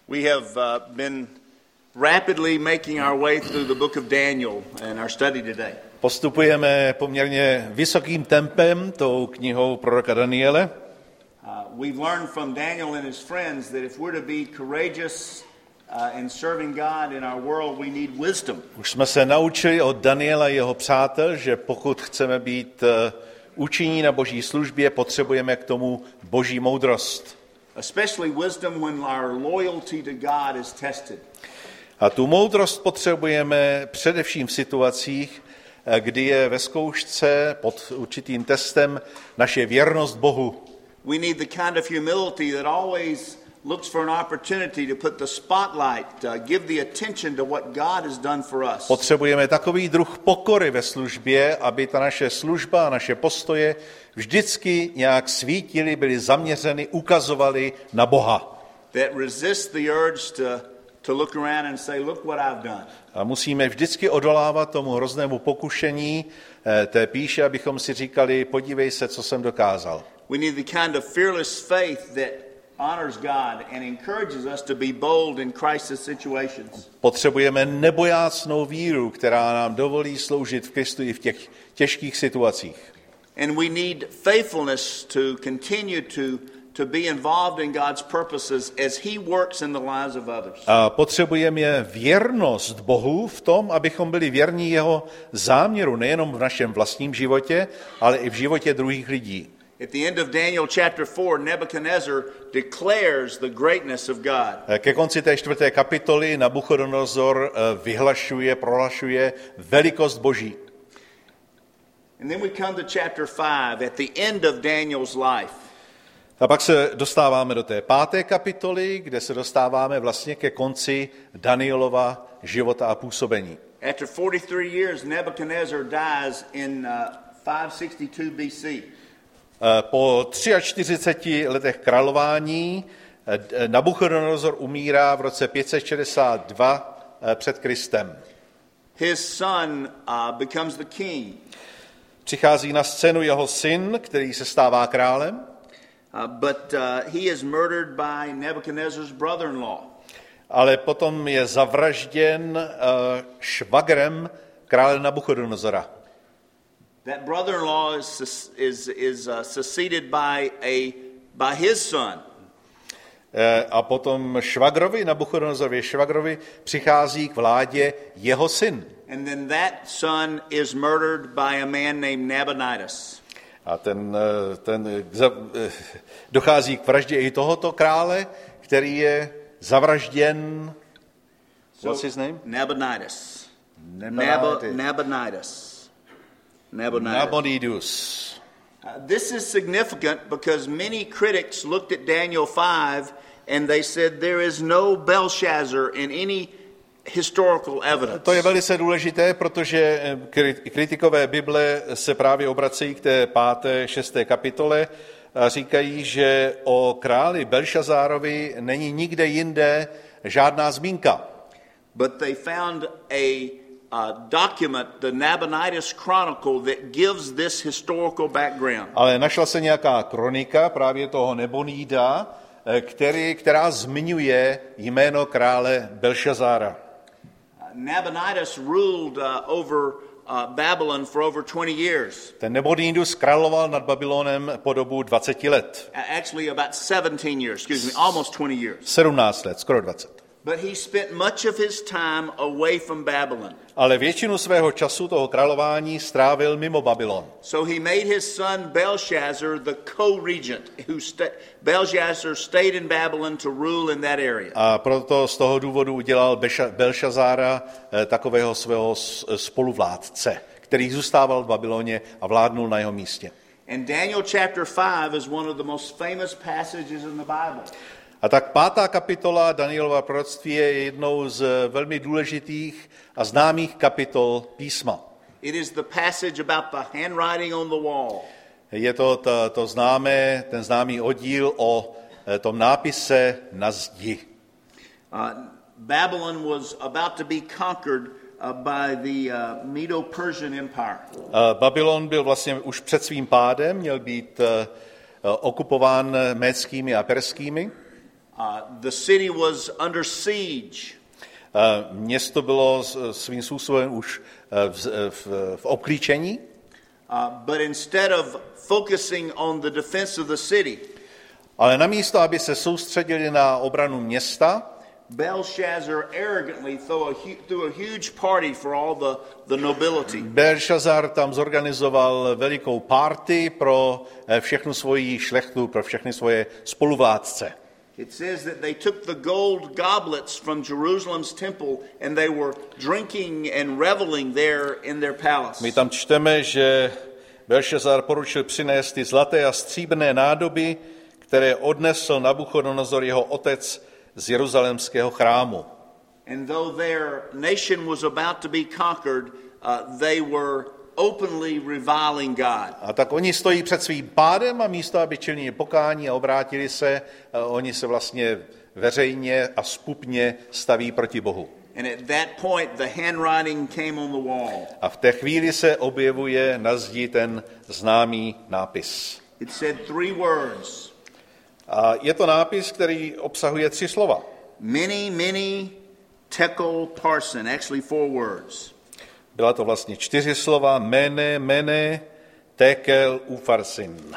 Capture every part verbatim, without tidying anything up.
We have uh, been rapidly making our way through the book of Daniel in our study today. Postupujeme poměrně vysokým tempem tou knihou proroka Daniele. Uh, we've learned from Daniel and his friends that if we're to be courageous uh, in serving God in our world, we need wisdom. Už jsme se naučili od Daniela a jeho přátel, že pokud chceme být uh, účinní na boží službě, potřebujeme k tomu boží moudrost. Especially wisdom when our loyalty to God is tested. A tu moudrost potřebujeme především v situacích, kdy je ve zkoušce pod určitým testem naše věrnost Bohu. We need the kind of humility that always looks for an opportunity to put the spotlight, uh, give the attention to what God has done for us. Potřebujeme takový druh pokory ve službě, aby ta naše služba a naše postoje vždycky nějak svítily, byly zaměřeny, ukazovaly na Boha. That resist the urge to, to look around and say, look what I've done. A musíme vždycky odolávat tomu hroznému pokušení té píše, abychom si říkali, podívej se, co jsem dokázal. We need the kind of fearless faith that honors God and encourages us to be bold in crisis situations. Potřebujeme nebojácnou víru, která nám dovolí sloužit v Kristu i v těch těžkých situacích. And we need faithfulness to continue to to be involved in God's purposes as he works in the lives of others. A potřebujeme věrnost Bohu v tom, abychom byli věrní jeho záměru nejenom v našem vlastním životě, ale i v životě druhých lidí. At the end of Daniel chapter four, Nebuchadnezzar declares the greatness of God. Ke konci té čtvrté kapitoly Nabuchodonozor vyhlašuje, prohlašuje velikost Boží. And then we come to chapter five, at the end of Daniel's life. A pak se dostáváme do té páté kapitoly, kde se dostáváme vlastně ke konci Danielova života a působení. After forty-three years, Nebuchadnezzar dies in uh, five sixty-two B C. Po čtyřiceti třech letech králování Nabuchodonozor umírá v roce pět set šedesát dva před Kristem. His son uh, becomes the king. Přichází na scénu jeho syn, který se stává králem. Uh, but uh, he is murdered by Nebuchadnezzar's brother-in-law. Ale potom je zavražděn uh, švagrem krále Nabuchodonozora. That brother-in-law is is is uh, succeeded by a by his son. Uh, a potom švagrovi Nabuchodonozorovi švagrovi přichází k vládě jeho syn. And then that son is murdered by a man named Nabonidus. A ten, ten dochází k vraždě i tohoto krále, který je zavražděn. What's his name? Nabonidus. Nabonidus. Nabonidus. Nabonidus. Nabonidus. Uh, this is significant because many critics looked at Daniel five and they said there is no Belshazzar in any historical evidence. To je velice důležité, protože kritikové Bible se právě obracejí k té páté, šesté kapitole a říkají, že o králi Belšazárovi není nikde jinde žádná zmínka. But they found a, a document, the Nabonidus Chronicle, that gives this historical background. Ale našla se nějaká kronika právě toho Nabonida, který, která zmiňuje jméno krále Belšazára. Nabonidus ruled uh, over uh, Babylon for over twenty years. Ten Nabonidus královal nad Babylonem po dobu dvacet let. Actually about seventeen years, excuse me, almost twenty years. sedmnáct let, skoro dvacet. But he spent much of his time away from Babylon. Ale většinu svého času toho králování strávil mimo Babylon. So he made his son Belshazzar the co-regent, who sta- Belshazzar stayed in Babylon to rule in that area. A proto z toho důvodu udělal Belšazára eh, takového svého spoluvládce, který zůstával v Babyloně a vládnul na jeho místě. And Daniel chapter five is one of the most famous passages in the Bible. A tak pátá kapitola Danielova proroctví je jednou z velmi důležitých a známých kapitol písma. It is the passage about the handwriting on the wall. Je to, to, to známé, ten známý oddíl o tom nápise na zdi. Uh, Babylon was about to be conquered uh, by the uh, Medo-Persian Empire. Uh, Babylon byl vlastně už před svým pádem, měl být uh, okupován médskými a perskými. Uh, the city was under siege. Uh, město bylo svým způsobem už v, v, v obklíčení. Uh, but instead of focusing on the defense of the city, ale namísto, aby se soustředili na obranu města, Belshazzar arrogantly threw a, threw a huge party for all the, the nobility. Belshazzar tam zorganizoval velikou party pro všechnu svoji šlechtu, pro všechny svoje spoluvládce. It says that they took the gold goblets from Jerusalem's temple and they were drinking and reveling there in their palace. My tam čteme, že Belshazzar poručil přinést ty zlaté a stříbrné nádoby, které odnesl Nabuchodonozor jeho otec z jeruzalémského chrámu. And though their nation was about to be conquered, uh, they were openly reviling God. A tak oni stojí před svým pádem a místo, aby činili pokání a obrátili se, oni se vlastně veřejně a zpupně staví proti Bohu. And at that point the handwriting came on the wall. A v té chvíli se objevuje na zdi ten známý nápis. It said three words. A je to nápis, který obsahuje tři slova. Many, many, tekel parson, actually four words. Byla to vlastně čtyři slova, mene, mene, tekel, ufarsin.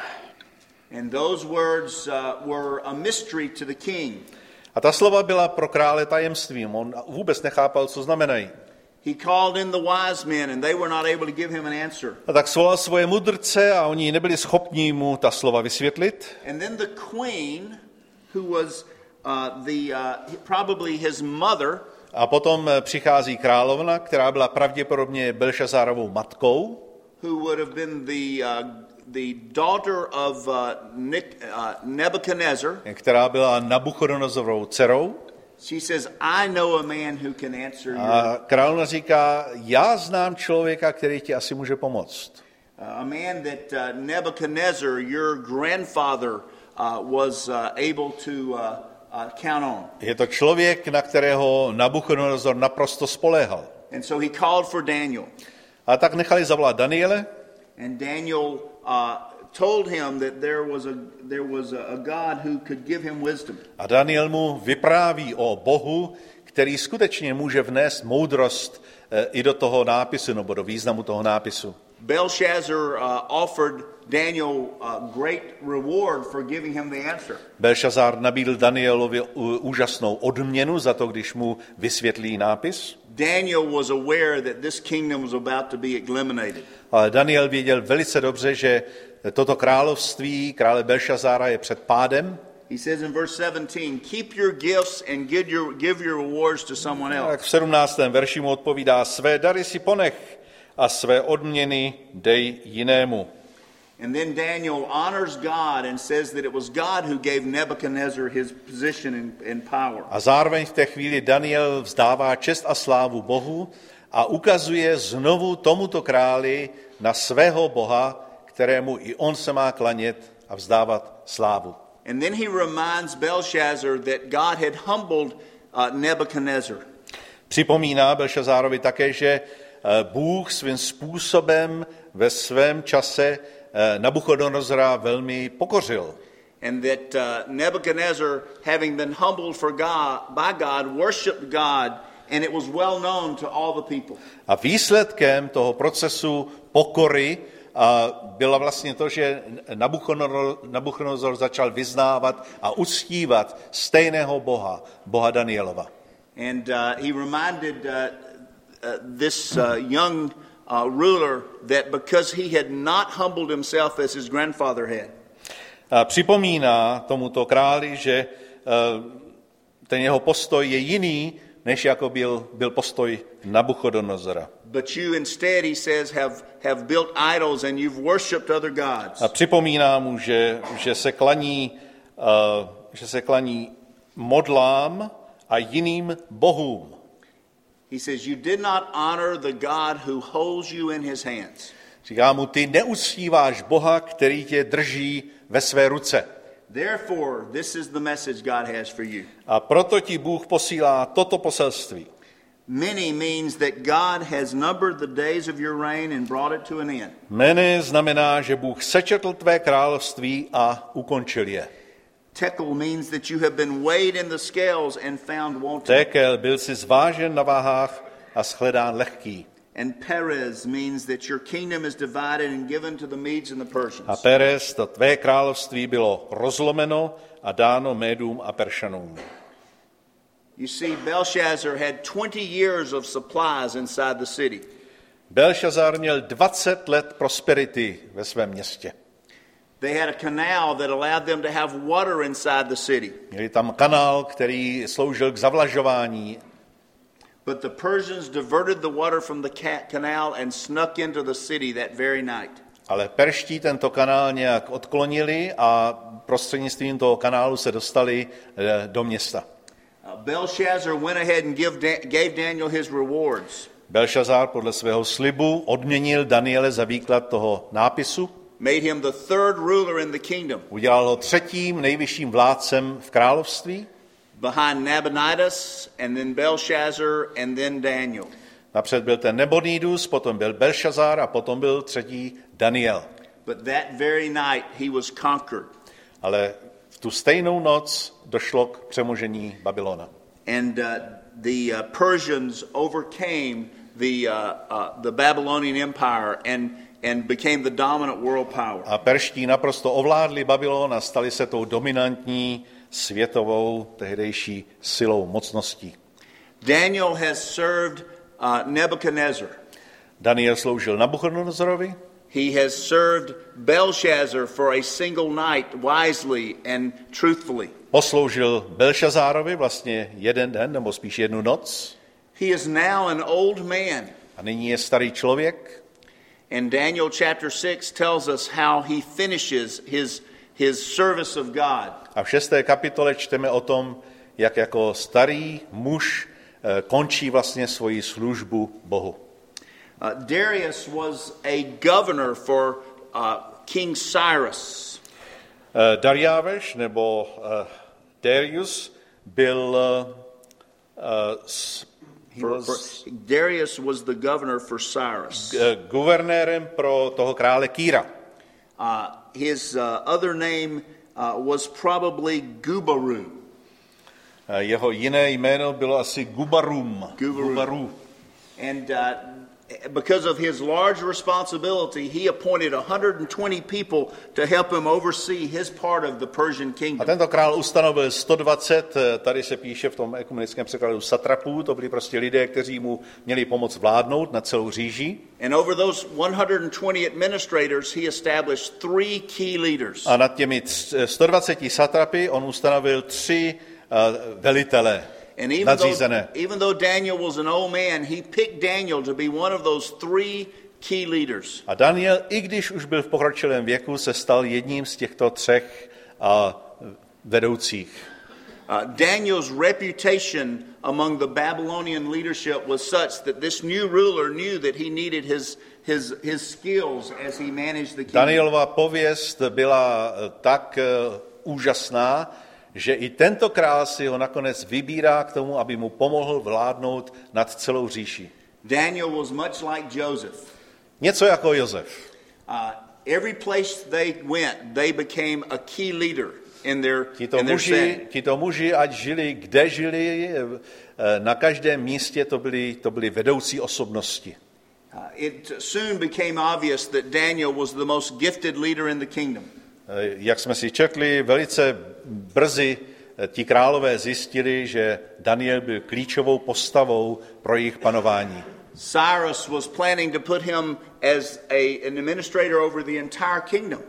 And those words uh, were a mystery to the king. A ta slova byla pro krále tajemstvím, on vůbec nechápal, co znamenají. He called in the wise men and they were not able to give him an answer. A tak svolal svoje mudrce a oni nebyli schopni mu ta slova vysvětlit. And then the queen, who was uh, the uh, probably his mother, a potom přichází královna, která byla pravděpodobně Belšazárovou matkou, who would have been the uh, the daughter of uh, Nick, uh, Nebuchadnezzar, která byla Nabuchodonozorovou dcerou. She says, I know a man who can answer you. A královna říká, já znám člověka, který ti asi může pomoct. Uh, a man that uh, Nebuchadnezzar, your grandfather, uh, was uh, able to uh, uh, count on. Je to člověk, na kterého Nabuchodonozor naprosto spoléhal. And so he called for Daniel. A tak nechali zavolat Daniele. And Daniel uh, told him that there was a there was a, a God who could give him wisdom. A Daniel mu vypráví o Bohu, který skutečně může vnést moudrost i do toho nápisu, nebo do významu toho nápisu. Belshazzar uh, offered Daniel a great reward for giving him the answer. Belšazár nabídl Danielovi úžasnou odměnu za to, když mu vysvětlí nápis. Daniel was aware that this kingdom was about to be eliminated. Ale Daniel věděl velice dobře, že toto království krále Belšazára je před pádem. He says in verse seventeen, keep your gifts and give your, give your rewards to someone else. Tak v sedmnáctém verši mu odpovídá, své dary si ponech a své odměny dej jinému. And then Daniel honors God and says that it was God who gave Nebuchadnezzar his position and, and power. A zároveň v té chvíli Daniel vzdává čest a slávu Bohu a ukazuje znovu tomuto králi na svého Boha, kterému i on se má klanět a vzdávat slávu. And then he reminds Belshazzar that God had humbled uh, Nebuchadnezzar. Připomíná Belšazárovi také, že Bůh svým způsobem ve svém čase Nabuchodonozora velmi pokořil. And that uh, Nebuchadnezzar, having been humbled for God, by God, worshipped God, and it was well known to all the people. A výsledkem toho procesu pokory a bylo vlastně to, že Nabuchodonozor začal vyznávat a uctívat stejného Boha, Boha Danielova. And uh, he reminded uh, uh, this uh, young uh, ruler that because he had not humbled himself as his grandfather had. A připomíná tomuto králi, že uh, ten jeho postoj je jiný, než jako byl, byl postoj Nabuchodonozora. But you instead, he says, have, have built idols and you've worshipped other gods. A připomíná mu, že, že, se klaní, uh, že se klaní modlám a jiným bohům. He says, you did not honor the God who holds you in his hands. Říká mu, ty neuctíváš Boha, který tě drží ve své ruce. Therefore, this is the message God has for you. A proto ti Bůh posílá toto poselství. Many means that God has numbered the days of your reign and brought it to an end. Mene znamená, že Bůh sečetl tvé království a ukončil je. Tekel means that you have been weighed in the scales and found wanting. Tekel, byl si zvážen na váhách a shledán lehký. And Perez means that your kingdom is divided and given to the Medes and the Persians. A Perez, to tvé království bylo rozlomeno a dáno Médům a Peršanům. You see, Belshazzar had twenty years of supplies inside the city. Belšazar měl dvacet let prosperity ve svém městě. They had a canal that allowed them to have water inside the city. Měli tam kanál, který sloužil k zavlažování. But the Persians diverted the water from the canal and snuck into the city that very night. Ale perští tento kanál nějak odklonili a prostřednictvím toho kanálu se dostali do města. Belshazzar went ahead and give, gave Daniel his rewards. Belšazar podle svého slibu odměnil Daniele za výklad toho nápisu. Made him the third ruler in the kingdom. Udělal ho třetím nejvyšším vládcem v království. Behind Nabonidus and then Belshazzar and then Daniel. Napřed byl ten Nabonidus, potom byl Belšazar a potom byl třetí Daniel. But that very night he was conquered. Ale v tu stejnou noc došlo k přemožení Babylona. And uh, the uh, Persians overcame the uh, uh, the Babylonian Empire and and became the dominant world power. A perští naprosto ovládli Babylon a stali se tou dominantní světovou tehdejší silou, mocností. Daniel has served uh, Nebuchadnezzar. Daniel sloužil Nabuchodonozorovi. He has served Belshazzar for a single night wisely and truthfully. Posloužil Belšazárovi vlastně jeden den, nebo spíš jednu noc. He is now an old man. A nyní je starý člověk. And Daniel chapter six tells us how he finishes his his service of God. A v šesté kapitole čteme o tom, jak jako starý muž končí vlastně svoji službu Bohu. Uh, Darius was a governor for uh, King Cyrus. Uh, Dariáš nebo uh, Darius byl uh, s, for, for, Darius was the governor for Cyrus. G- guvernérem pro toho krále Kýra. Uh, his uh, other name uh, was probably Gubaru. Uh, jeho jiné jméno bylo asi Gubarum. Gubaru. Gubaru. And uh, because of his large responsibility, he appointed one hundred twenty people to help him oversee his part of the Persian A kingdom. tento král ustanovil sto dvacet, tady se píše v tom ekumenickém překladu satrapů, to byli prostě lidé, kteří mu měli pomoct vládnout na celou říši. And over those one hundred twenty administrators, he established three key leaders. A nad těmi sto dvaceti satrapy on ustanovil tři uh, velitele. And even though, even though Daniel was an old man, he picked Daniel to be one of those three key leaders. A Daniel, i když už byl v pokročilém věku, se stal jedním z těchto třech uh, vedoucích. Uh, Daniel's reputation among the Babylonian leadership was such that this new ruler knew that he needed his his his skills as he managed the kingdom. Danielova pověst byla tak uh, úžasná, že i tento král si ho nakonec vybírá k tomu, aby mu pomohl vládnout nad celou říši. Daniel was much like Joseph. Něco jako Josef. Uh, every place they went, they became a key leader in their, Tito in their muži, setting. tito muži, ať žili, kde žili, na každém místě to byly, to byly vedoucí osobnosti. Uh, it soon became obvious that Daniel was the most gifted leader in the kingdom. Jak jsme si četli, velice brzy ti králové zjistili, že Daniel byl klíčovou postavou pro jejich panování. Cyrus was planning to put him as a, an administrator over the entire kingdom.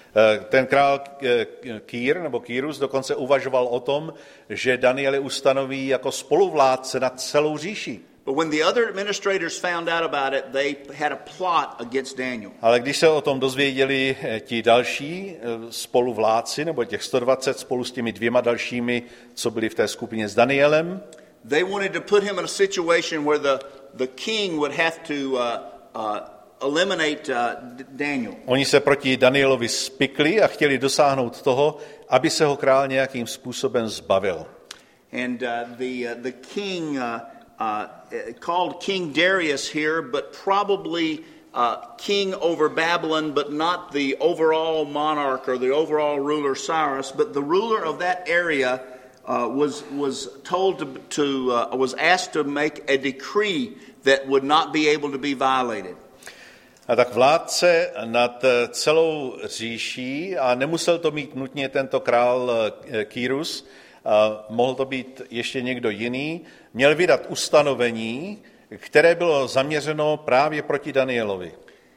Ten král Kýr, nebo Kýrus, dokonce uvažoval o tom, že Daniele ustanoví jako spoluvládce nad celou říši. But when the other administrators found out about it, they had a plot against Daniel. Ale když se o tom dozvěděli ti další spoluvládci, nebo těch sto dvacet spolu s těmi dvěma dalšími, co byli v té skupině s Danielem, they wanted to put him in a situation where the, the king would have to uh, uh, eliminate uh, Daniel. Oni se proti Danielovi spikli a chtěli dosáhnout toho, aby se ho král nějakým způsobem zbavil. And uh, the, uh, the king... Uh, Uh, called King Darius here, but probably uh, king over Babylon, but not the overall monarch or the overall ruler Cyrus, but the ruler of that area uh, was was told to, to uh, was asked to make a decree that would not be able to be violated. A tak vládce nad celou říší, a nemusel to mít nutně tento král Kýrus, a mohl to být ještě někdo jiný, měl vydat ustanovení, které bylo zaměřeno právě proti Danielovi.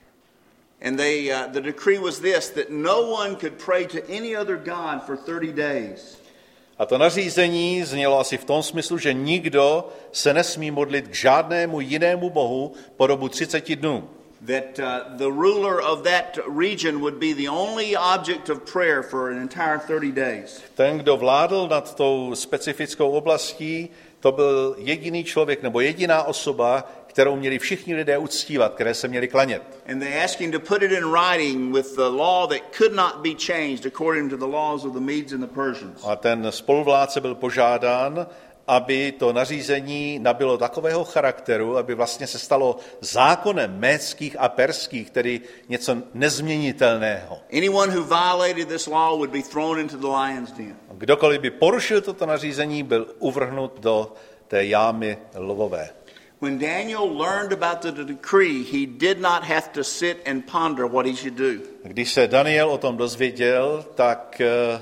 And they, uh, the decree was this, that no one could pray to any other god for thirty days. A to nařízení znělo asi v tom smyslu, že nikdo se nesmí modlit k žádnému jinému bohu po dobu třiceti dnů. That uh, the ruler of that region would be the only object of prayer for an entire thirty days. Ten, kdo vládl nad tou specifickou oblastí, to byl jediný člověk nebo jediná osoba, kterou měli všichni lidé uctívat, které se měli klanět. And they asked him to put it in writing with the law that could not be changed according to the laws of the Medes and the Persians. A ten spoluvládce byl požádán, aby to nařízení nabylo takového charakteru, aby vlastně se stalo zákonem médských a perských, tedy něco nezměnitelného. Anyone who violated this law would be thrown into the lion's den. Kdokoliv by porušil toto nařízení, byl uvrhnut do té jámy lvové. When Daniel learned about the decree, he did not have to sit and ponder what he should do. Když se Daniel o tom dozvěděl, tak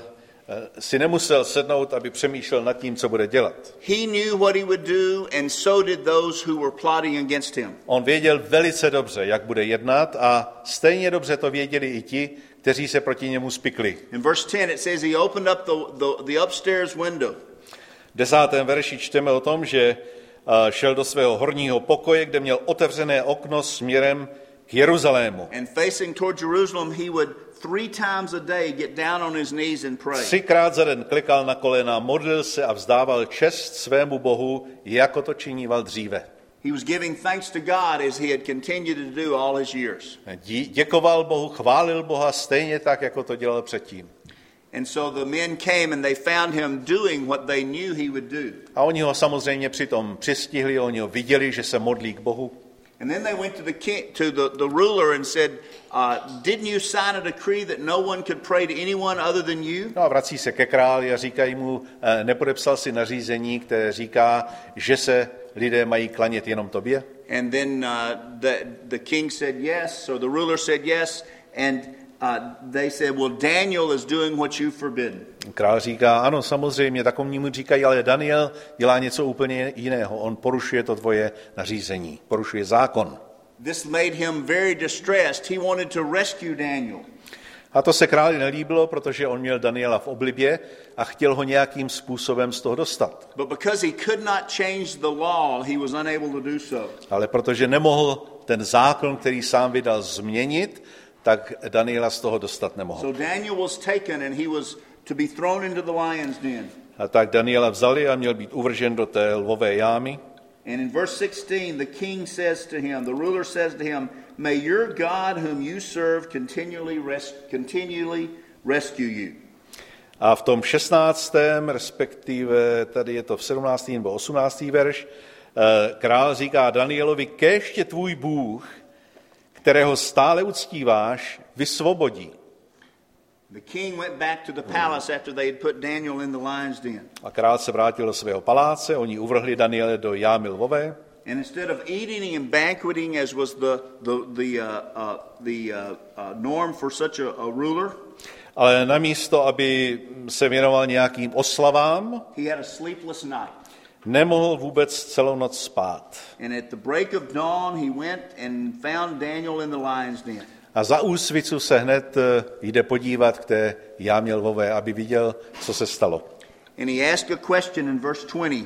si nemusel sednout, aby přemýšlel nad tím, co bude dělat. He knew what he would do, and so did those who were plotting against him. On věděl velice dobře, jak bude jednat, a stejně dobře to věděli i ti, kteří se proti němu spikli. In verse ten it says he opened up the, the, the upstairs window. V desátém verši čteme o tom, že šel do svého horního pokoje, kde měl otevřené okno směrem k Jeruzalému. And facing toward Jerusalem, he would three times a day get down on his knees and pray. Třikrát za den klikal na kolena, modlil se a vzdával čest svému Bohu, jako to činíval dříve. He was giving thanks to God as he had continued to do all his years. Děkoval Bohu, chválil Boha stejně tak, jako to dělal předtím. And so the men came and they found him doing what they knew he would do. A oni ho samozřejmě přitom přistihli, oni ho viděli, že se modlí k Bohu. And then they went to the king, to the, the ruler and said, uh, didn't you sign a decree that no one could pray to anyone other than you? No a vrací se ke králi a říkají mu, nepodepsal si nařízení, které říká, že se lidé mají klanět jenom tobě? And then uh, the, the king said yes, so the ruler said yes, and Uh, they said, well, Daniel is doing what you forbidden. Král říká, ano, samozřejmě, takovým mu říkají, ale Daniel dělá něco úplně jiného. On porušuje to tvoje nařízení, porušuje zákon. This made him very distressed. He wanted to rescue Daniel. A to se králi nelíbilo, protože on měl Daniela v oblibě a chtěl ho nějakým způsobem z toho dostat. But because he could not change the law, he was unable to do so. Ale protože nemohl ten zákon, který sám vydal, změnit, tak Daniela z toho dostat nemohl. So Daniel was taken and he was to be thrown into the lion's den. A tak Daniela vzali a měl být uvržen do té lvové jámy. And in verse sixteen, the king says to him, the ruler says to him, may your God whom you serve continually res- continually rescue you. A v tom šestnáctém, respektive tady je to v sedmnáctém nebo osmnáctém verš, král říká Danielovi, kéž tě tvůj Bůh, kterého stále uctíváš, vysvobodí. The king went back to the palace after they had put Daniel in the lion's den. A král se vrátil do svého paláce, oni uvrhli Daniele do jámy lvové. And instead of eating and banqueting as was the the the uh, uh, the uh, uh, norm for such a, a ruler, ale namísto, aby se věnoval nějakým oslavám, he had a sleepless night. Nemohl vůbec celou noc spát. And at the break of dawn he went and found Daniel in the lion's den. A za úsvicu se hned jde podívat k té jámě lvové, aby viděl, co se stalo. And he asked a question in verse twenty.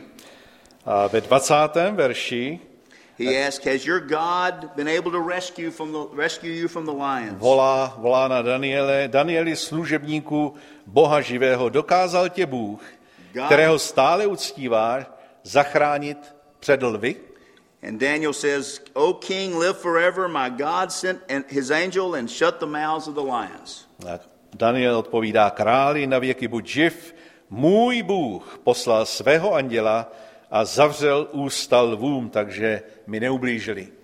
A ve dvacátém verši he asked, has your God been able to rescue from the rescue you from the lions? Volá, volá na Daniele, Danieli, služebníku Boha živého, dokázal tě Bůh, God, kterého stále uctíváš, zachránit před lvy? And Daniel says, O king, live forever. My God sent his angel and shut the mouths of the lions. Daniel odpovídá, králi, na věky buď živ, můj Bůh poslal svého anděla a zavřel ústa lvům, takže mi neublížili.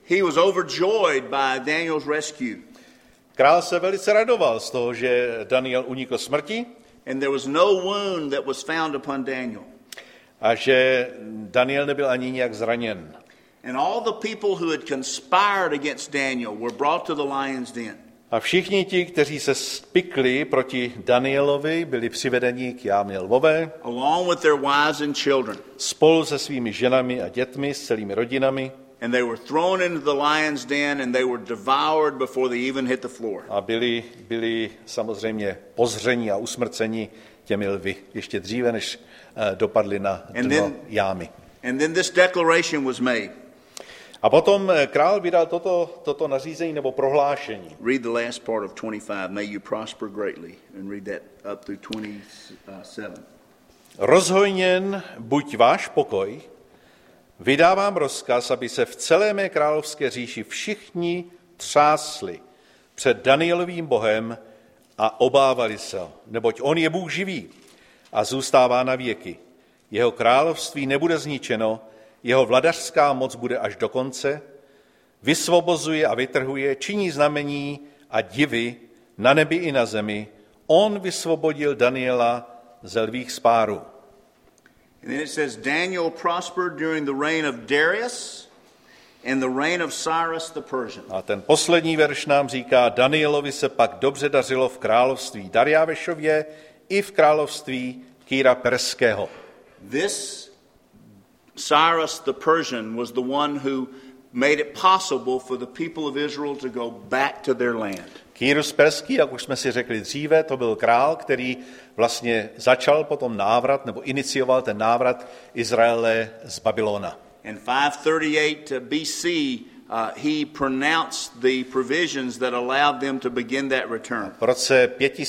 He was overjoyed by Daniel's rescue. Král se velice radoval z toho, že Daniel unikl smrti And there was no wound that was found upon Daniel. a že Daniel nebyl ani nějak zraněn. And all the people who had conspired against Daniel were brought to the lion's den. A všichni ti, kteří se spikli proti Danielovi, byli přivedeni k jámě lvové, along with their wives and children. spolu se svými ženami a dětmi, s celými rodinami. And they were thrown into the lion's den and they were devoured before they even hit the floor. A byli, byli samozřejmě pozřeni a usmrceni těmi lvy, ještě dříve, než uh, dopadli na dno then- jámy. And then this declaration was made. A potom král vydal toto, toto nařízení nebo prohlášení. Read the last part of twenty-five. May you prosper greatly. And read that up through twenty-seven. Rozhojněn buď váš pokoj, vydávám rozkaz, aby se v celé mé královské říši všichni třásli před Danielovým Bohem a obávali se ho, neboť on je Bůh živý a zůstává na věky. Jeho království nebude zničeno, jeho vladařská moc bude až do konce, vysvobozuje a vytrhuje, činí znamení a divy na nebi i na zemi. On vysvobodil Daniela ze lvých spárů. And then it says, Daniel prospered during the reign of Darius and the reign of Cyrus the Persian. A ten poslední verš nám říká, Danielovi se pak dobře dařilo v království Dariášově i v království Kýra Perského. This Cyrus the Persian was the one who made it possible for the people of Israel to go back to their land. Kýrus Perský, jak už jsme si řekli dříve, to byl král, který vlastně začal potom návrat, nebo inicioval ten návrat Izraele z Babylona. In five thirty-eight B C, uh, he pronounced the provisions that allowed them to begin that return. V roce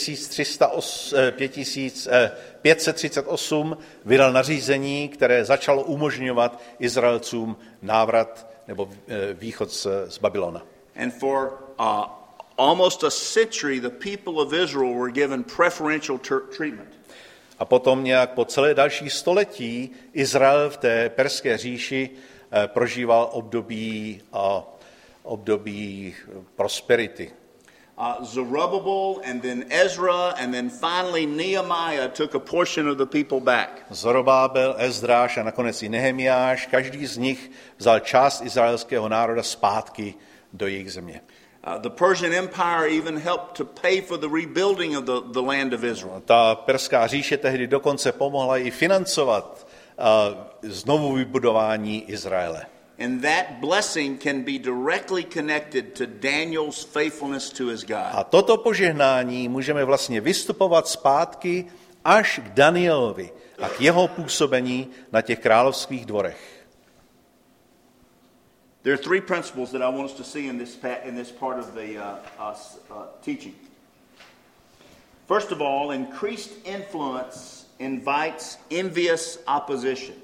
pět set třicet osm vydal nařízení, které začalo umožňovat Izraelcům návrat nebo východ z, z Babylona. And for uh, almost a century, the people of Israel were given preferential ter- treatment. A potom nějak po celé další století Izrael v té perské říši eh, prožíval období, eh, období prosperity. Uh, Zerubbabel and then Ezra and then finally Nehemiah took a portion of the people back. Zorobábel, Ezdráš a nakonec i Nehemiáš, každý z nich vzal část izraelského národa zpátky do jejich země. Uh, the Persian Empire even helped to pay for the rebuilding of the, the land of Israel. Ta perská říše tehdy dokonce pomohla i financovat uh, znovu vybudování Izraele. And that blessing can be directly connected to Daniel's faithfulness to his God. A toto požehnání můžeme vlastně vystupovat zpátky až k Danielovi a k jeho působení na těch královských dvorech. There are three principles that I want us to see in this pa- in this part of the uh, uh, uh, teaching. First of all, increased influence invites envious opposition.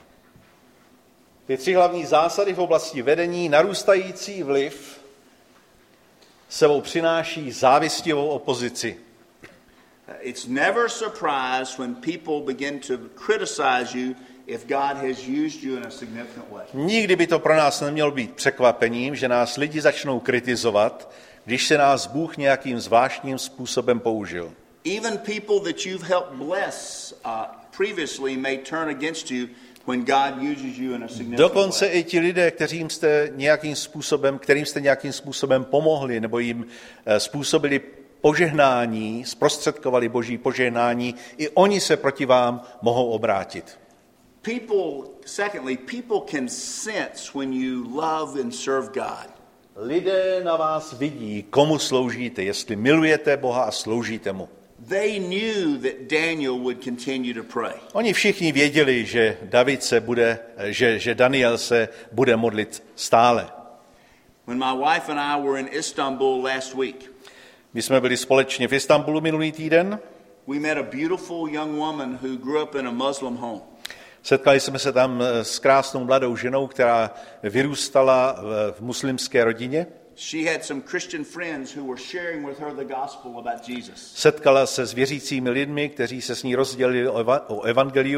Ty tři hlavní zásady v oblasti vedení, narůstající vliv sebou přináší závistivou opozici. It's never a surprise when people begin to criticize you if God has used you in a significant way. Nikdy by to pro nás nemělo být překvapením, že nás lidi začnou kritizovat, když se nás Bůh nějakým zvláštním způsobem použil. Even people that you've helped bless uh, previously may turn against you when God uses you in a significant Dokonce way. i ti lidé, kterým jste nějakým způsobem, kterým jste nějakým způsobem pomohli nebo jim způsobili požehnání, zprostředkovali Boží požehnání, i oni se proti vám mohou obrátit. People, secondly, people can sense when you love and serve God. Lidé na vás vidí, komu sloužíte, jestli milujete Boha a sloužíte mu. They knew that Daniel would continue to pray. Oni všichni věděli, že David se bude, že, že Daniel se bude modlit stále. When my wife and I were in Istanbul last week, My jsme byli společně v Istanbulu minulý týden. we met a beautiful young woman who grew up in a Muslim home. Setkali jsme se tam s krásnou mladou ženou, která vyrůstala v, v muslimské rodině. She had some Christian friends who were sharing with her the gospel about Jesus. Setkala se s věřícími lidmi, kteří se s ní rozdělili o, eva, o evangelium.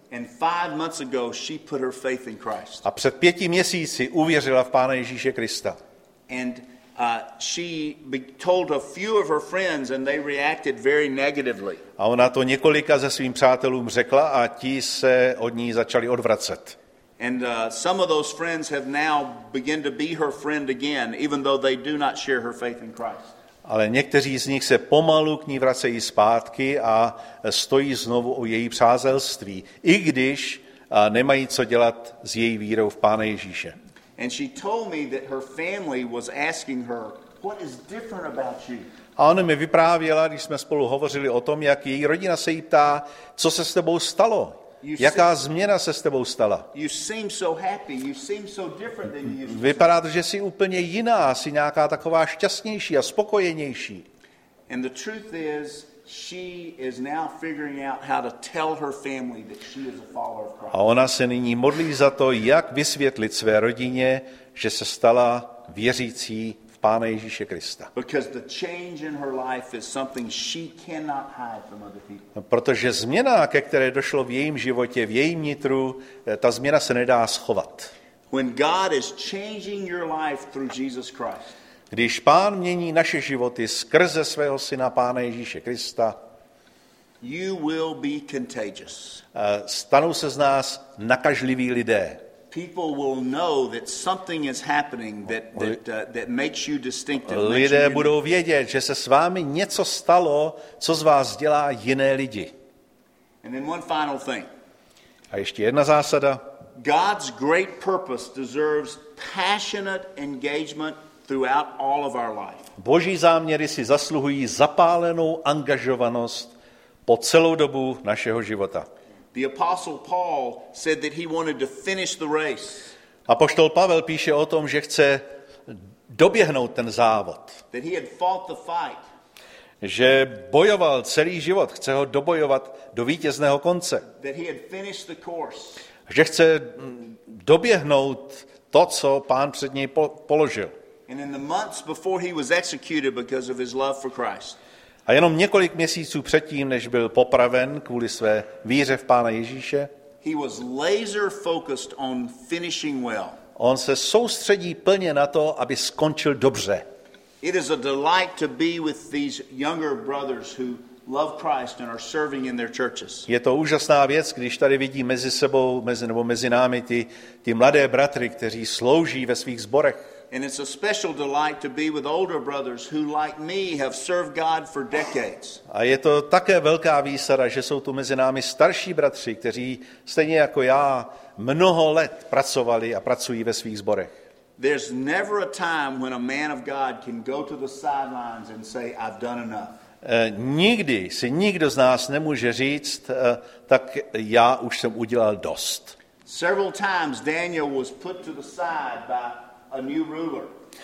And five months ago, she put her faith in Christ. A před pěti měsíci uvěřila v Pána Ježíše Krista. And uh, she be told a few of her friends, and they reacted very negatively. A ona to několika ze svým přátelům řekla a ti se od ní začali odvracet. And uh, some of those friends have now begun to be her friend again, even though they do not share her faith in Christ. Ale někteří z nich se pomalu k ní vracejí zpátky a stojí znovu o její přátelství, i když nemají co dělat s její vírou v Pána Ježíše. And she told me that her family was asking her, what is different about you? A ona mi vyprávěla, když jsme spolu hovořili o tom, jak její rodina se jí ptá, co se s tebou stalo, jaká změna se s tebou stala. You seem so happy, you seem so different than you used to be. Vypadá to, že jsi úplně jiná, jsi nějaká taková šťastnější a spokojenější. And the truth is, she is now figuring out how to tell her family that she is a follower of Christ. A ona se nyní modlí za to, jak vysvětlit své rodině, že se stala věřící v Pána Ježíše Krista. Because the change in her life is something she cannot hide from other people. Protože změna, ke které došlo v jejím životě, v jejím nitru, ta změna se nedá schovat. When God is changing your life through Jesus Christ, když Pán mění naše životy skrze svého syna Pána Ježíše Krista, you will be contagious. stanou se z nás nakažliví lidé. People will know that something is happening that that uh, that makes you distinctive. Lidé budou vědět, že se s vámi něco stalo, co z vás dělá jiné lidi. And then one final thing. A ještě jedna zásada. God's great purpose deserves passionate engagement throughout all of our life. Boží záměry si zasluhují zapálenou angažovanost po celou dobu našeho života. The apostle Paul said that he wanted to finish the race. Apoštol Pavel píše o tom, že chce doběhnout ten závod. That he had fought the fight. Že bojoval celý život, chce ho dobojovat do vítězného konce. That he had finished the course. Že chce doběhnout to, co Pán před něj položil. And in the months before he was executed because of his love for Christ. A jenom několik měsíců předtím, než byl popraven kvůli své víře v Pána Ježíše, he was laser focused on finishing well. On se soustředí plně na to, aby skončil dobře. It is a delight to be with these younger brothers who love Christ and are serving in their churches. Je to úžasná věc, když tady vidí mezi sebou, mezi nebo mezi námi ty, ty mladé bratry, kteří slouží ve svých sborech. And it's a special delight to be with older brothers who, like me, have served God for decades. A je to také velká výsada, že jsou tu mezi námi starší bratři, kteří stejně jako já mnoho let pracovali a pracují ve svých sborech. There's never a time when a man of God can go to the sidelines and say, I've done enough. E, nikdy si nikdo z nás nemůže říct, e, tak já už jsem udělal dost. Several times Daniel was put to the side by a new ruler.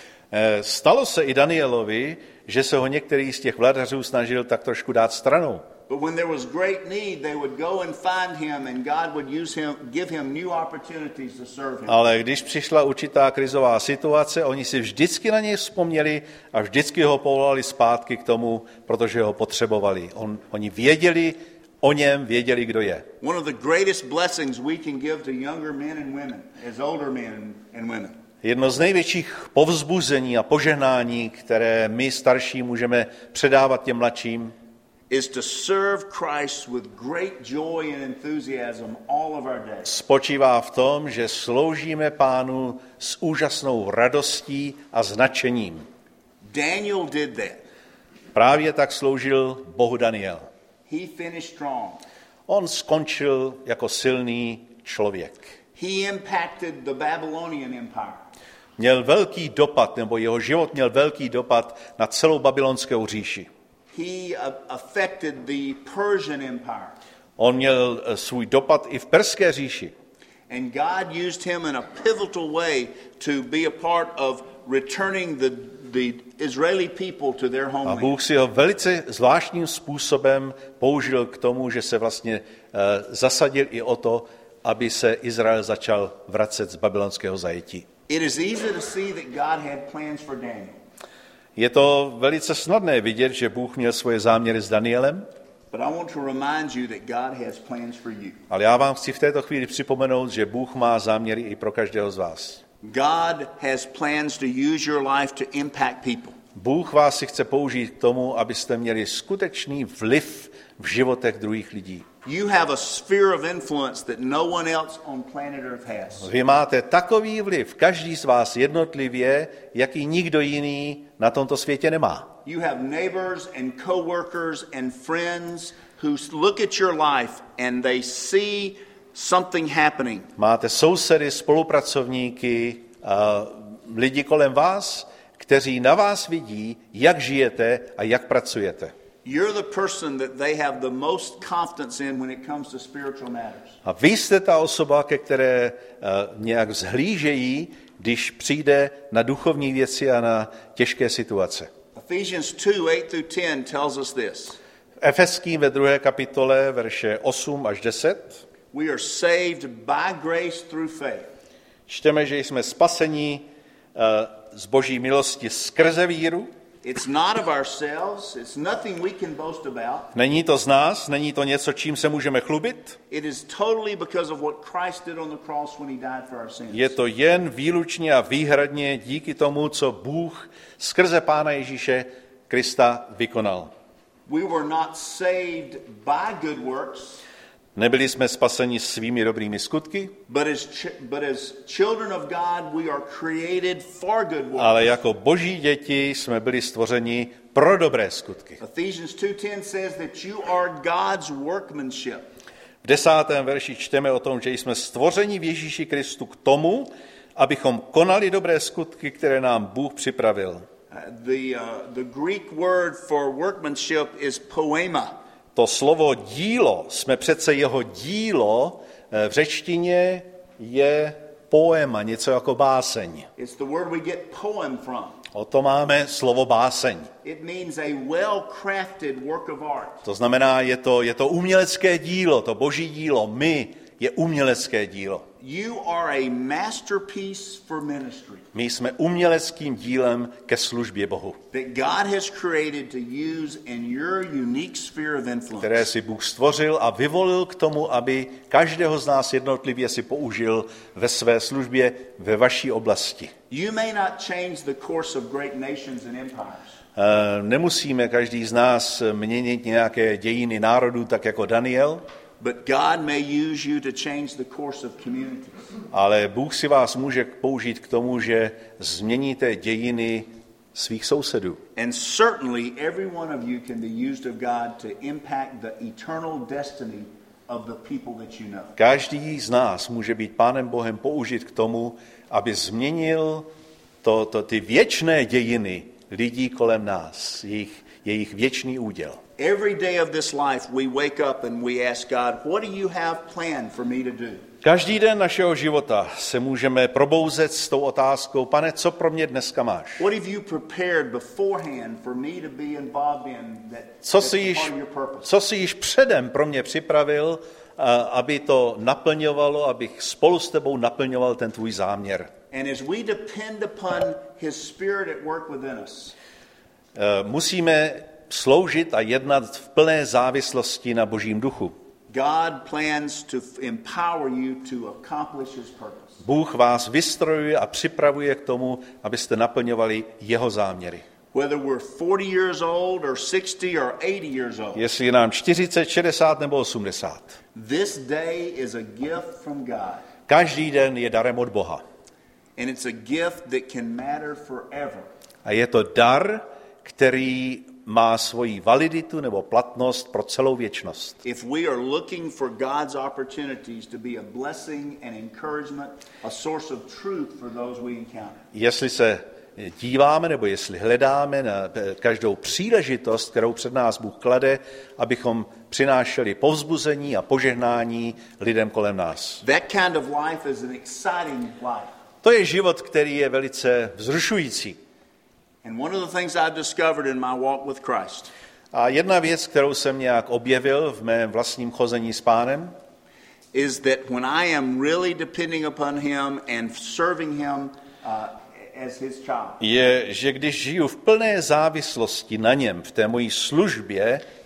E, stalo se i Danielovi, že se ho některý z těch vladařů snažil tak trošku dát stranou. But when there was great need, they would go and find him, and God would use him, give him new opportunities to serve him. Ale když přišla určitá krizová situace, oni si vždycky na něj vzpomněli a vždycky ho povolali zpátky k tomu, protože ho potřebovali. On, oni věděli o něm, věděli, kdo je. One of the greatest blessings we can give to younger men and women as older men and women. Jedno z největších povzbuzení a požehnání, které my starší můžeme předávat těm mladším, is to serve Christ with great joy and enthusiasm all of our days. Spočívá v tom, že sloužíme Pánu s úžasnou radostí a značením. Daniel did that. Právě tak sloužil Bohu Daniel. He finished strong. On skončil jako silný člověk. He impacted the Babylonian Empire. Měl velký dopad, nebo jeho život měl velký dopad na celou babylonskou říši. He affected the Persian Empire. On měl svůj dopad i v perské říši. And God used him in a pivotal way to be a part of returning the the Israeli people to their A homeland. Bůh si ho velice zvláštním způsobem použil k tomu, že se vlastně uh, zasadil i o to, aby se Izrael začal vracet z babylonského zajetí. It is easy to see that God had plans for Daniel. Je to velice snadné vidět, že Bůh měl svoje záměry s Danielem. But I want to remind you that God has plans for you. Ale já vám chci v této chvíli připomenout, že Bůh má záměry i pro každého z vás. God has plans to use your life to impact people. Bůh vás si chce použít k tomu, abyste měli skutečný vliv v životech druhých lidí. You have a sphere of influence that no one else on planet Earth has. Vy máte takový vliv, každý z vás jednotlivě, jaký nikdo jiný na tomto světě nemá. You have neighbors and coworkers and friends who look at your life and they see something happening. Máte sousedy, spolupracovníky, a lidi kolem vás, kteří na vás vidí, jak žijete a jak pracujete. You're the person that they have the most confidence in when it comes to spiritual matters. A vy jste ta osoba, ke které uh, nějak vzhlížejí, když přijde na duchovní věci a na těžké situace. Ephesians two, eight through ten tells us this. Efeským ve druhé kapitole, verše osm až deset. We are saved by grace through faith. Čteme, že jsme spaseni uh, z Boží milosti skrze víru. It's not of ourselves, it's nothing we can boast about. Není to z nás, není to něco, čím se můžeme chlubit. It is totally because of what Christ did on the cross when he died for our sins. Je to jen výlučně a výhradně díky tomu, co Bůh skrze Pána Ježíše Krista vykonal. We were not saved by good works. Nebyli jsme spaseni svými dobrými skutky, But as, ch- but as children of God, we are created for good works. ale jako Boží děti jsme byli stvořeni pro dobré skutky. Ephesians two ten says that you are God's workmanship. V desátém verši čteme o tom, že jsme stvořeni v Ježíši Kristu k tomu, abychom konali dobré skutky, které nám Bůh připravil. Uh, the, uh, the Greek word for workmanship is poema. To slovo dílo, jsme přece jeho dílo, v řečtině je poema, něco jako báseň. It's the word we get poem from. O to máme slovo báseň. It means a well-crafted work of art. To znamená, je to, je to umělecké dílo, to Boží dílo, my je umělecké dílo. You are a masterpiece for ministry. My jsme uměleckým dílem ke službě Bohu, That God has created to use in your unique sphere of influence. které si Bůh stvořil a vyvolil k tomu, aby každého z nás jednotlivě si použil ve své službě ve vaší oblasti. You may not change the course of great nations and empires. Nemusíme každý z nás měnit nějaké dějiny národů, tak jako Daniel, But God may use you to change the course of communities. ale Bůh si vás může použít k tomu, že změníte dějiny svých sousedů. And certainly every one of you can be used of God to impact the eternal destiny of the people that you know. Každý z nás může být Pánem Bohem použit k tomu, aby změnil to, to, ty věčné dějiny lidí kolem nás, jejich, jejich věčný úděl. Every day of this life we wake up and we ask God, what do you have planned for me to do? Každý den našeho života se můžeme probouzet s tou otázkou, Pane, co pro mě dneska máš? What have you prepared beforehand for me to be involved in that, Co that's jsi, a již, part of your purpose? co jsi již předem pro mě připravil, aby to naplňovalo, abych spolu s tebou naplňoval ten tvůj záměr? And as we depend upon his spirit at work within us, Musíme sloužit a jednat v plné závislosti na Božím duchu. God plans to empower you to accomplish his purpose. Bůh vás vystrojuje a připravuje k tomu, abyste naplňovali jeho záměry. Whether we're forty years old or sixty or eighty years old, Jestli je nám čtyřicet, šedesát nebo osmdesát. this day is a gift from God. Každý den je darem od Boha. And it's a gift that can matter forever. A je to dar, který má svoji validitu nebo platnost pro celou věčnost. If we are looking for God's opportunities to be a blessing and encouragement, a source of truth for those we encounter. Jestli se díváme nebo jestli hledáme na každou příležitost, kterou před nás Bůh klade, abychom přinášeli povzbuzení a požehnání lidem kolem nás. That kind of life is an exciting life. To je život, který je velice vzrušující. And one of the things I've discovered in my walk with Christ A jedna věc, kterou jsem nějak objevil v mém vlastním chození s Pánem, is that when I am really depending upon him and serving him uh, as his child, je, že když žiju v plné závislosti na něm, v té mojí službě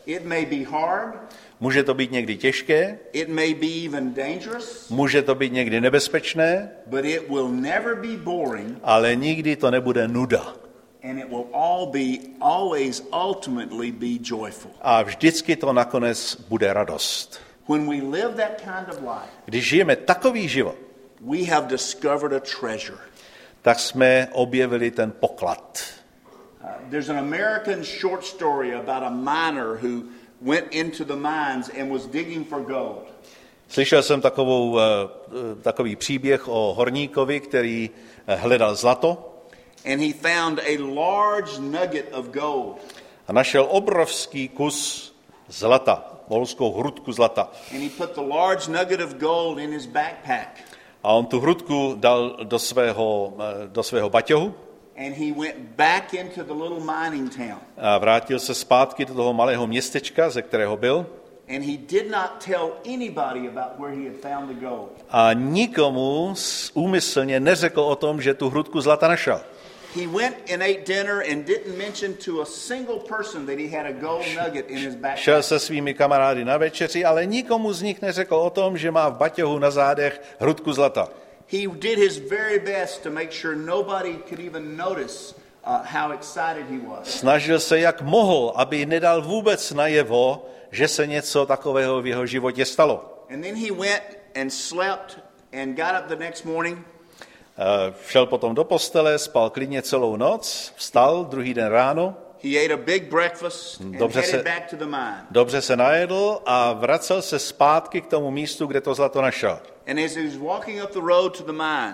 It may be hard. Může to být někdy těžké, It may be even dangerous. může to být někdy nebezpečné, But it will never be boring. ale nikdy to nebude nuda. And it will all be, always ultimately be joyful. A vždycky to nakonec bude radost. When we live that kind of life, Když žijeme takový život, we have discovered a treasure. tak jsme objevili ten poklad. Uh, there's an American short story about a miner who went into the mines and was digging for gold. Slyšel jsem takovou, takový příběh o horníkovi, který hledal zlato. And he found a large nugget of gold. A našel obrovský kus zlata, volskou hrudku zlata. And he put the large nugget of gold in his backpack. A on tu hrudku dal do svého, do svého baťohu. And he went back into the little mining town. A vrátil se zpátky do toho malého městečka, ze kterého byl. And he did not tell anybody about where he had found the gold. A nikomu úmyslně neřekl o tom, že tu hrudku zlata našel. He went and ate dinner and didn't mention to a single person that he had a gold nugget in his backpack. Šel se svými kamarády na večeři, ale nikomu z nich neřekl o tom, že má v baťohu na zádech hrudku zlata. He did his very best to make sure nobody could even notice uh, how excited he was. Snažil se, jak mohl, aby nedal vůbec najevo, že se něco takového v jeho životě stalo. And then he went and slept and got up the next morning. Uh, šel potom do postele, spal klidně celou noc, vstal druhý den ráno, He ate a big breakfast and Dobře headed se- back to the mine. dobře se najedl a vracel se zpátky k tomu místu, kde to zlato našel. And as he was walking up the road to the mine,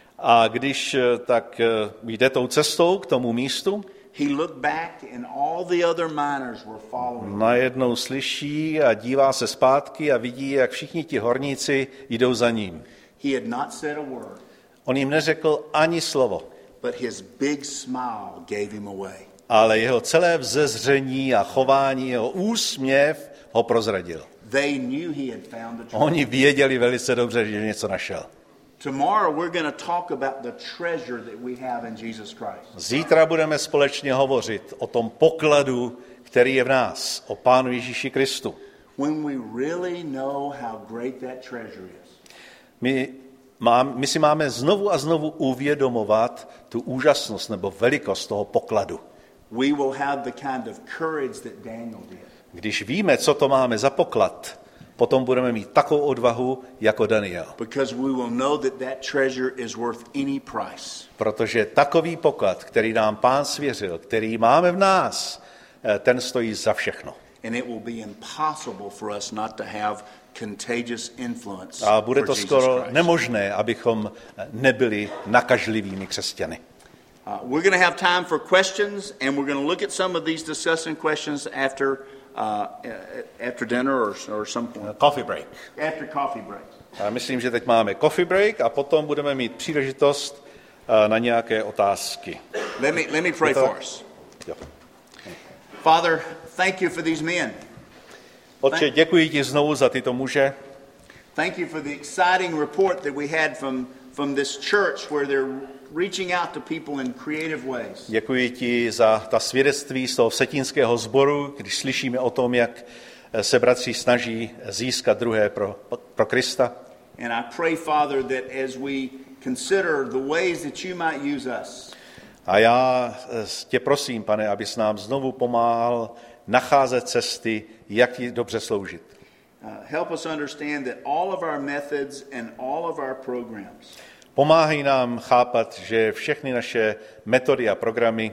A když eh, tak eh, jde tou cestou k tomu místu, he looked back and all the other miners were following. najednou slyší a dívá se zpátky a vidí, jak všichni ti horníci jdou za ním. He had not said a word, On jim neřekl ani slovo, but his big smile gave him away. ale jeho celé vzezření a chování, jeho úsměv ho prozradil. They knew he had found the treasure. Oni věděli velice dobře, že něco našel. Tomorrow we're going to talk about the treasure that we have in Jesus Christ. Zítra budeme společně hovořit o tom pokladu, který je v nás, o Pánu Ježíši Kristu. When we really know how great that treasure is. My, mám, my si máme znovu a znovu uvědomovat tu úžasnost nebo velikost toho pokladu. We will have the kind of courage that Daniel did. Když víme, co to máme za poklad, potom budeme mít takovou odvahu jako Daniel. Because we will know that that treasure is worth any price. Protože takový poklad, který nám Pán svěřil, který máme v nás, eh, ten stojí za všechno. And it will be impossible for us not to have contagious influence A bude for to Jesus skoro Christ. nemožné, abychom nebyli nakažlivými křesťany. Uh, we're going to have time for questions, and we're going to look at some of these discussion questions after uh, after dinner or, or some point. Coffee break. After coffee break. Já myslím, že teď máme coffee break a potom budeme mít příležitost eh, na nějaké otázky. Let me let me pray Je to- for us. Jo. Father, thank you for these men. Otče, děkuji ti znovu za tyto muže. Thank you for the exciting report that we had from from this church where they're reaching out to people in creative ways. Děkuji ti za ta svědectví z toho vsetínského sboru, když slyšíme o tom, jak se bratři snaží získat druhé pro, pro Krista. And I pray, Father, that as we consider the ways that you might use us, A já tě prosím, pane, abys nám znovu pomáhal nacházet cesty, jak ti dobře sloužit. uh, help us understand that all of our methods and all of our programs Pomáhej nám chápat, že všechny naše metody a programy,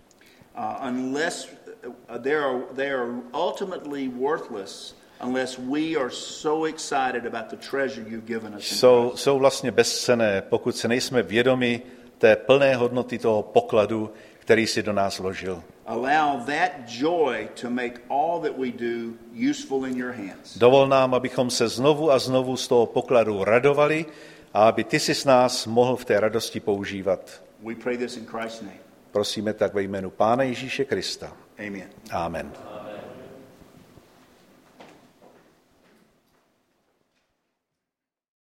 uh, unless uh, they are they are ultimately worthless unless we are so excited about the treasure you've given us in jsou, Christ. jsou vlastně bezcenné, pokud se nejsme vědomi té plné hodnoty toho pokladu, který si do nás vložil. Allow that joy to make all that we do useful in your hands. Dovol nám, abychom se znovu a znovu z toho pokladu radovali a aby ty si s nás mohl v té radosti používat. We pray this in Christ's name. Prosíme tak ve jménu Pána Ježíše Krista. Amen. Amen.